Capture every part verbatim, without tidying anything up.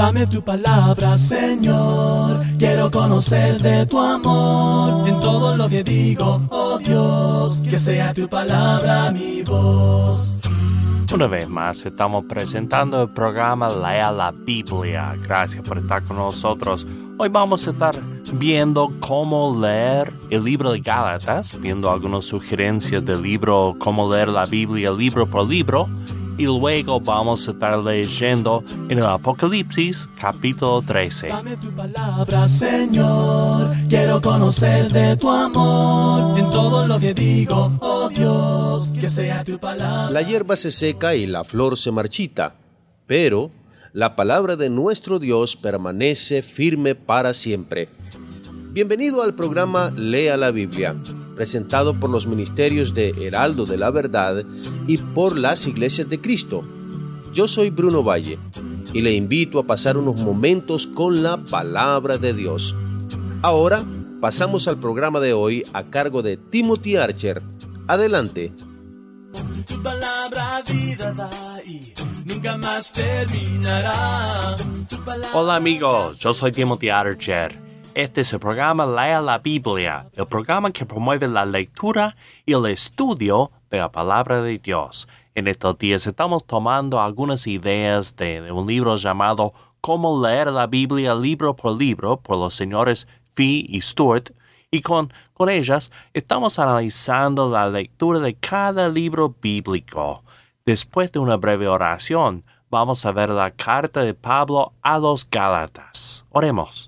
Dame tu palabra, Señor, quiero conocer de tu amor. En todo lo que digo, oh Dios, que sea tu palabra mi voz. Una vez más estamos presentando el programa Lea la Biblia. Gracias por estar con nosotros. Hoy vamos a estar viendo cómo leer el libro de Gálatas, viendo algunas sugerencias del libro, cómo leer la Biblia libro por libro. Y luego vamos a estar leyendo en el Apocalipsis, capítulo trece. Dame tu palabra, Señor, quiero conocer de tu amor. En todo lo que digo, oh Dios, que sea tu palabra. La hierba se seca y la flor se marchita, pero la palabra de nuestro Dios permanece firme para siempre. Bienvenido al programa Lea la Biblia, presentado por los ministerios de Heraldo de la Verdad y por las Iglesias de Cristo. Yo soy Bruno Valle y le invito a pasar unos momentos con la palabra de Dios. Ahora pasamos al programa de hoy a cargo de Timothy Archer. Adelante. Tu palabra vida da y nunca más terminará. Hola amigos, yo soy Timothy Archer. Este es el programa Lea la Biblia, el programa que promueve la lectura y el estudio de la palabra de Dios. En estos días estamos tomando algunas ideas de, de un libro llamado Cómo leer la Biblia libro por libro por los señores Fee y Stuart, y con, con ellas estamos analizando la lectura de cada libro bíblico. Después de una breve oración, vamos a ver la carta de Pablo a los Gálatas. Oremos.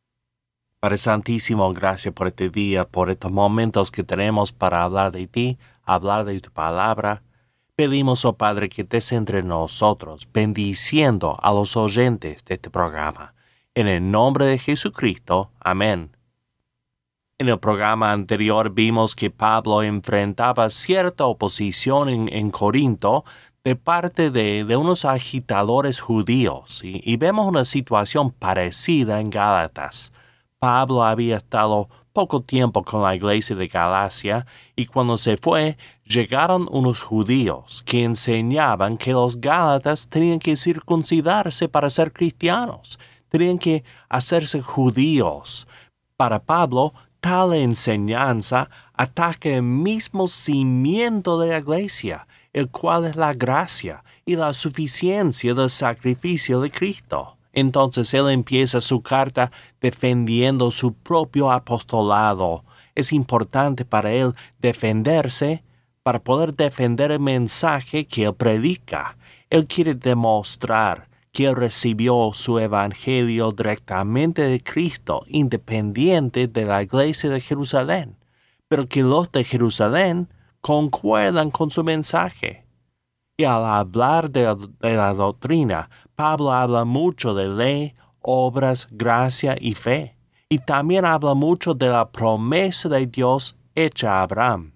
Padre Santísimo, gracias por este día, por estos momentos que tenemos para hablar de ti, hablar de tu palabra. Pedimos, oh Padre, que estés entre nosotros, bendiciendo a los oyentes de este programa. En el nombre de Jesucristo. Amén. En el programa anterior vimos que Pablo enfrentaba cierta oposición en, en Corinto de parte de, de unos agitadores judíos, y, y vemos una situación parecida en Gálatas. Pablo había estado poco tiempo con la iglesia de Galacia y cuando se fue, llegaron unos judíos que enseñaban que los gálatas tenían que circuncidarse para ser cristianos, tenían que hacerse judíos. Para Pablo, tal enseñanza ataca el mismo cimiento de la iglesia, el cual es la gracia y la suficiencia del sacrificio de Cristo. Entonces él empieza su carta defendiendo su propio apostolado. Es importante para él defenderse para poder defender el mensaje que él predica. Él quiere demostrar que él recibió su evangelio directamente de Cristo, independiente de la iglesia de Jerusalén, pero que los de Jerusalén concuerdan con su mensaje. Y al hablar de, de la doctrina, Pablo habla mucho de ley, obras, gracia y fe. Y también habla mucho de la promesa de Dios hecha a Abraham.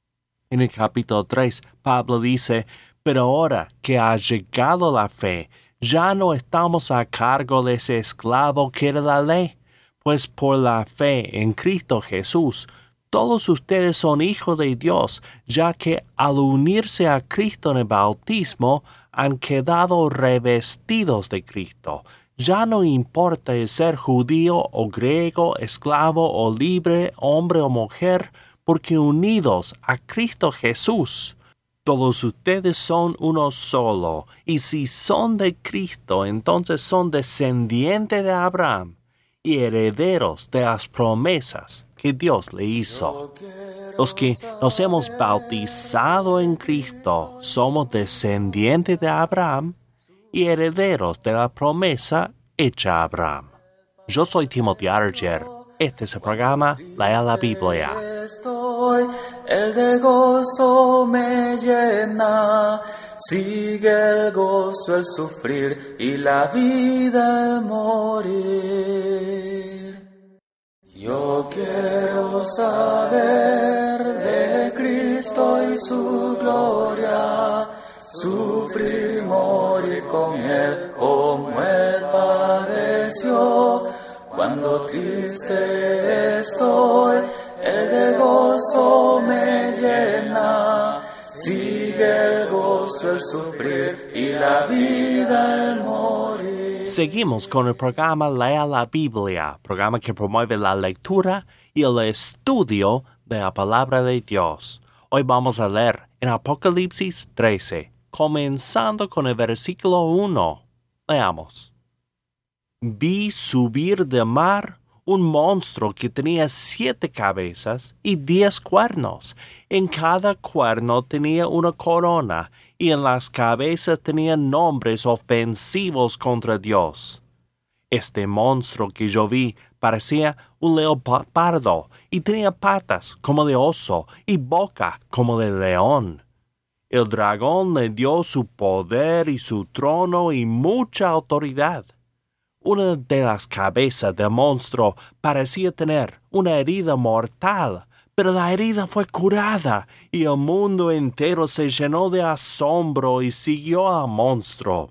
En el capítulo tres, Pablo dice, pero ahora que ha llegado la fe, ya no estamos a cargo de ese esclavo que era la ley, pues por la fe en Cristo Jesús, todos ustedes son hijos de Dios, ya que al unirse a Cristo en el bautismo, han quedado revestidos de Cristo. Ya no importa el ser judío o griego, esclavo o libre, hombre o mujer, porque unidos a Cristo Jesús, todos ustedes son uno solo. Y si son de Cristo, entonces son descendientes de Abraham y herederos de las promesas que Dios le hizo. Los que nos hemos bautizado en Cristo somos descendientes de Abraham y herederos de la promesa hecha a Abraham. Yo soy Timothy Archer. Este es el programa Lea la Biblia. Estoy, el de gozo me llena, sigue el gozo, el sufrir y la vida el morir. Yo quiero saber de Cristo y su gloria, sufrir y morir con Él como Él padeció. Cuando triste estoy, el de gozo me llena, sigue el gozo, el sufrir y la vida el morir. Seguimos con el programa Lea la Biblia, programa que promueve la lectura y el estudio de la palabra de Dios. Hoy vamos a leer en Apocalipsis trece, comenzando con el versículo uno. Leamos. Vi subir del mar un monstruo que tenía siete cabezas y diez cuernos. En cada cuerno tenía una corona, y en las cabezas tenía nombres ofensivos contra Dios. Este monstruo que yo vi parecía un leopardo, y tenía patas como de oso y boca como de león. El dragón le dio su poder y su trono y mucha autoridad. Una de las cabezas del monstruo parecía tener una herida mortal, pero la herida fue curada y el mundo entero se llenó de asombro y siguió al monstruo.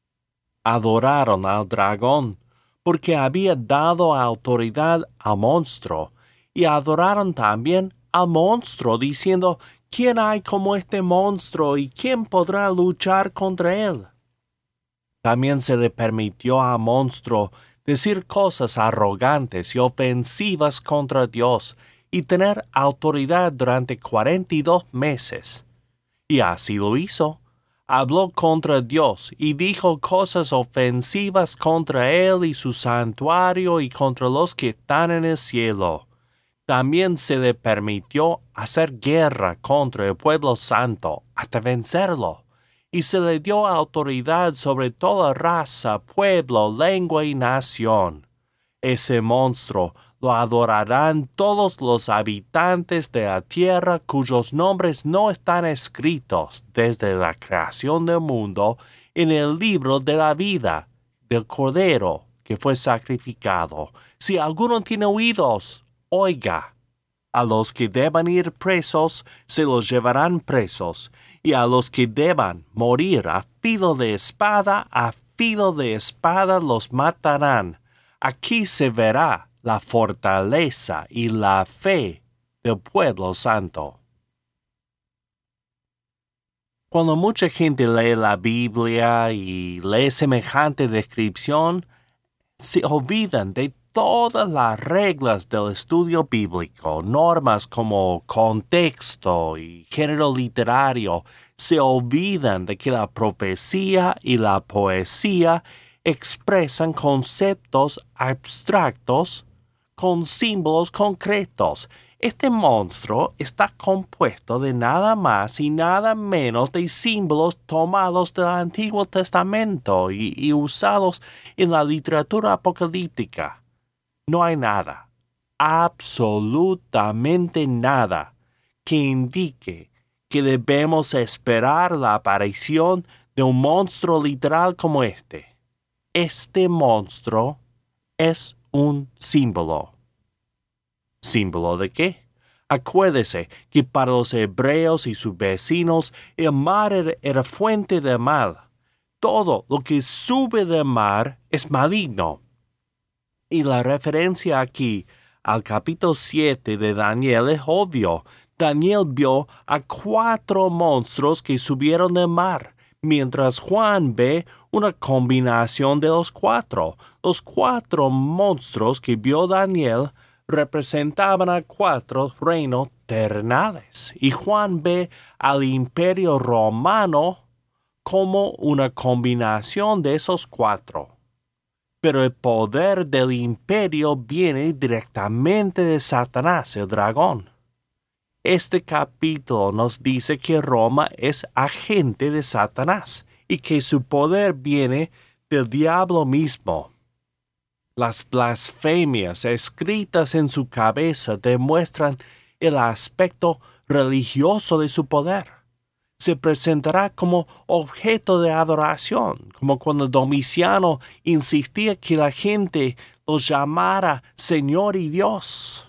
Adoraron al dragón porque había dado autoridad al monstruo, y adoraron también al monstruo diciendo: ¿quién hay como este monstruo y quién podrá luchar contra él? También se le permitió al monstruo decir cosas arrogantes y ofensivas contra Dios y tener autoridad durante cuarenta y dos meses. Y así lo hizo. Habló contra Dios y dijo cosas ofensivas contra él y su santuario y contra los que están en el cielo. También se le permitió hacer guerra contra el pueblo santo hasta vencerlo. Y se le dio autoridad sobre toda raza, pueblo, lengua y nación. Ese monstruo lo adorarán todos los habitantes de la tierra cuyos nombres no están escritos desde la creación del mundo en el libro de la vida del Cordero que fue sacrificado. Si alguno tiene oídos, oiga. A los que deban ir presos, se los llevarán presos, y a los que deban morir a filo de espada, a filo de espada los matarán. Aquí se verá la fortaleza y la fe del pueblo santo. Cuando mucha gente lee la Biblia y lee semejante descripción, se olvidan de todas las reglas del estudio bíblico, normas como contexto y género literario. Se olvidan de que la profecía y la poesía expresan conceptos abstractos con símbolos concretos. Este monstruo está compuesto de nada más y nada menos de símbolos tomados del Antiguo Testamento y, y usados en la literatura apocalíptica. No hay nada, absolutamente nada, que indique que debemos esperar la aparición de un monstruo literal como este. Este monstruo es un símbolo. ¿Símbolo de qué? Acuérdese que para los hebreos y sus vecinos el mar era, era fuente de mal. Todo lo que sube del mar es maligno. Y la referencia aquí al capítulo siete de Daniel es obvio. Daniel vio a cuatro monstruos que subieron del mar, mientras Juan ve una combinación de los cuatro. Los cuatro monstruos que vio Daniel representaban a cuatro reinos terrenales, y Juan ve al imperio romano como una combinación de esos cuatro. Pero el poder del imperio viene directamente de Satanás, el dragón. Este capítulo nos dice que Roma es agente de Satanás y que su poder viene del diablo mismo. Las blasfemias escritas en su cabeza demuestran el aspecto religioso de su poder. Se presentará como objeto de adoración, como cuando Domiciano insistía que la gente los llamara Señor y Dios.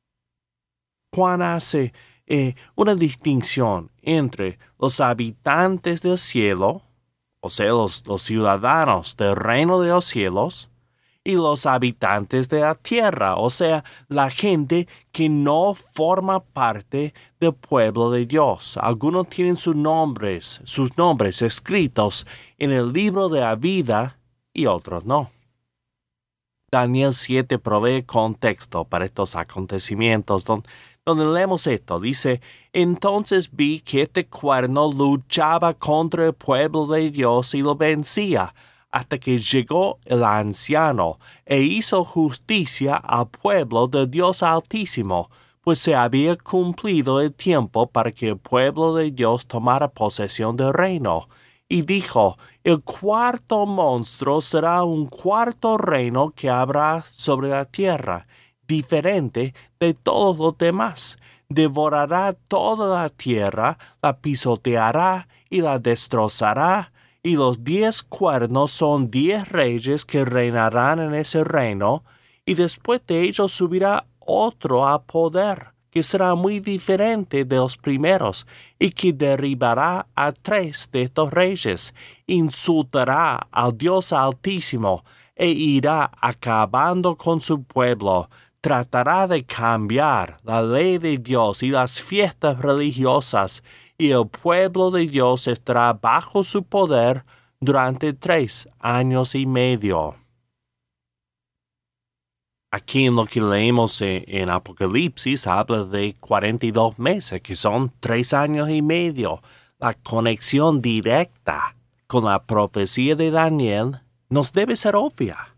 Juan hace eh, una distinción entre los habitantes del cielo, o sea, los, los ciudadanos del reino de los cielos, y los habitantes de la tierra, o sea, la gente que no forma parte del pueblo de Dios. Algunos tienen sus nombres, sus nombres escritos en el libro de la vida y otros no. Daniel siete provee contexto para estos acontecimientos, donde, donde leemos esto. Dice, entonces vi que este cuerno luchaba contra el pueblo de Dios y lo vencía, hasta que llegó el anciano e hizo justicia al pueblo de Dios Altísimo, pues se había cumplido el tiempo para que el pueblo de Dios tomara posesión del reino. Y dijo, el cuarto monstruo será un cuarto reino que habrá sobre la tierra, diferente de todos los demás. Devorará toda la tierra, la pisoteará y la destrozará. Y los diez cuernos son diez reyes que reinarán en ese reino, y después de ellos subirá otro a poder, que será muy diferente de los primeros, y que derribará a tres de estos reyes, insultará al Dios Altísimo, e irá acabando con su pueblo, tratará de cambiar la ley de Dios y las fiestas religiosas, y el pueblo de Dios estará bajo su poder durante tres años y medio. Aquí en lo que leemos en, en Apocalipsis habla de cuarenta y dos meses, que son tres años y medio. La conexión directa con la profecía de Daniel nos debe ser obvia.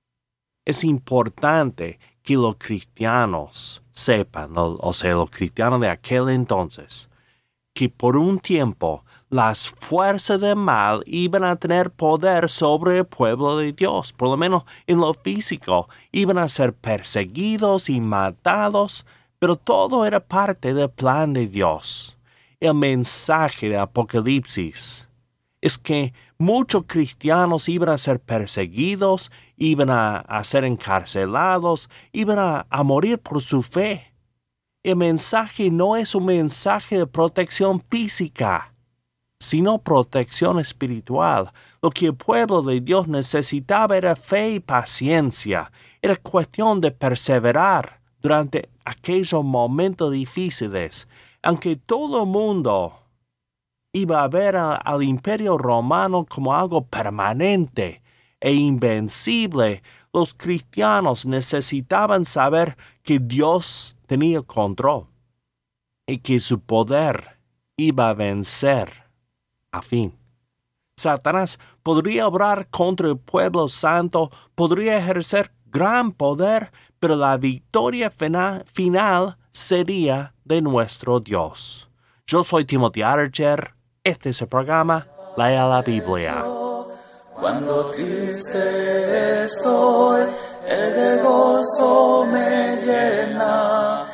Es importante que los cristianos sepan, o sea, los cristianos de aquel entonces, que por un tiempo las fuerzas del mal iban a tener poder sobre el pueblo de Dios, por lo menos en lo físico, iban a ser perseguidos y matados, pero todo era parte del plan de Dios. El mensaje de Apocalipsis es que muchos cristianos iban a ser perseguidos, iban a, a ser encarcelados, iban a, a morir por su fe. El mensaje no es un mensaje de protección física, sino protección espiritual. Lo que el pueblo de Dios necesitaba era fe y paciencia. Era cuestión de perseverar durante aquellos momentos difíciles. Aunque todo el mundo iba a ver a, al imperio romano como algo permanente e invencible, los cristianos necesitaban saber que Dios tenía control y que su poder iba a vencer a fin. Satanás podría obrar contra el pueblo santo, podría ejercer gran poder, pero la victoria final, final sería de nuestro Dios. Yo soy Timothy Archer. Este es el programa Lea la Biblia. Cuando triste estoy, el de gozo me llena.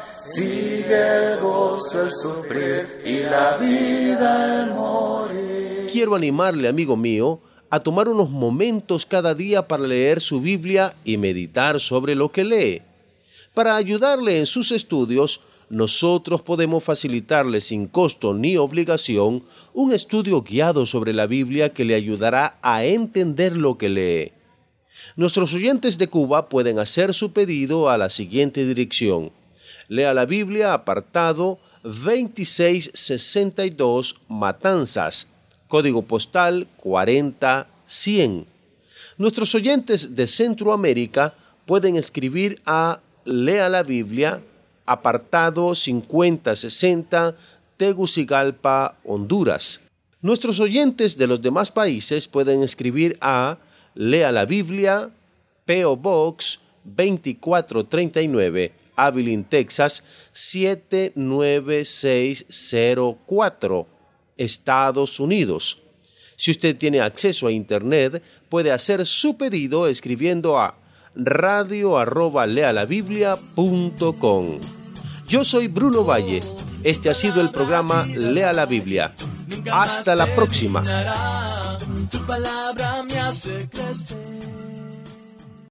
Sigue el gozo, el sufrir y la vida el morir. Quiero animarle, amigo mío, a tomar unos momentos cada día para leer su Biblia y meditar sobre lo que lee. Para ayudarle en sus estudios, nosotros podemos facilitarle sin costo ni obligación un estudio guiado sobre la Biblia que le ayudará a entender lo que lee. Nuestros oyentes de Cuba pueden hacer su pedido a la siguiente dirección. Lea la Biblia, apartado veintiséis sesenta y dos, Matanzas, código postal cuarenta cien. Nuestros oyentes de Centroamérica pueden escribir a Lea la Biblia, apartado cincuenta sesenta, Tegucigalpa, Honduras. Nuestros oyentes de los demás países pueden escribir a Lea la Biblia, P O Box veinticuatro treinta y nueve, Abilene, Texas siete nueve seis cero cuatro, Estados Unidos. Si usted tiene acceso a Internet, puede hacer su pedido escribiendo a radio arroba lealabiblia punto com. Yo soy Bruno Valle. Este ha sido el programa Lea la Biblia. Hasta la próxima. Tu palabra me hace crecer.